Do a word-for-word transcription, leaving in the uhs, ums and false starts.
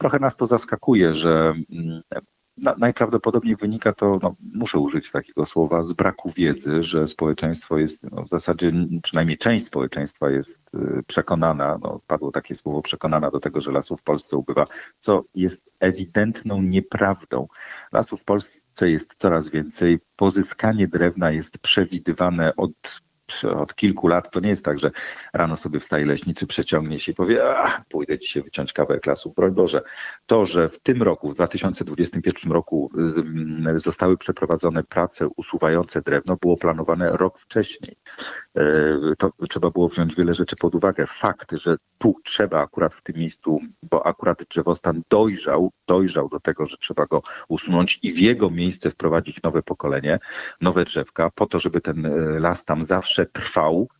trochę nas to zaskakuje, że na, najprawdopodobniej wynika to, no, muszę użyć takiego słowa, z braku wiedzy, że społeczeństwo jest, no, w zasadzie przynajmniej część społeczeństwa jest przekonana, no, padło takie słowo, przekonana do tego, że lasów w Polsce ubywa, co jest ewidentną nieprawdą. Lasów w Polsce jest coraz więcej, pozyskanie drewna jest przewidywane od od kilku lat. To nie jest tak, że rano sobie wstaje leśniczy, przeciągnie się i powie, a pójdę dzisiaj wyciąć kawałek lasu. Broń Boże, to, że w tym roku, w dwa tysiące dwudziestym pierwszym roku z, zostały przeprowadzone prace usuwające drewno, było planowane rok wcześniej. To trzeba było wziąć wiele rzeczy pod uwagę. Fakt, że tu trzeba akurat w tym miejscu, bo akurat drzewostan dojrzał, dojrzał do tego, że trzeba go usunąć i w jego miejsce wprowadzić nowe pokolenie, nowe drzewka, po to, żeby ten las tam zawsze trwał,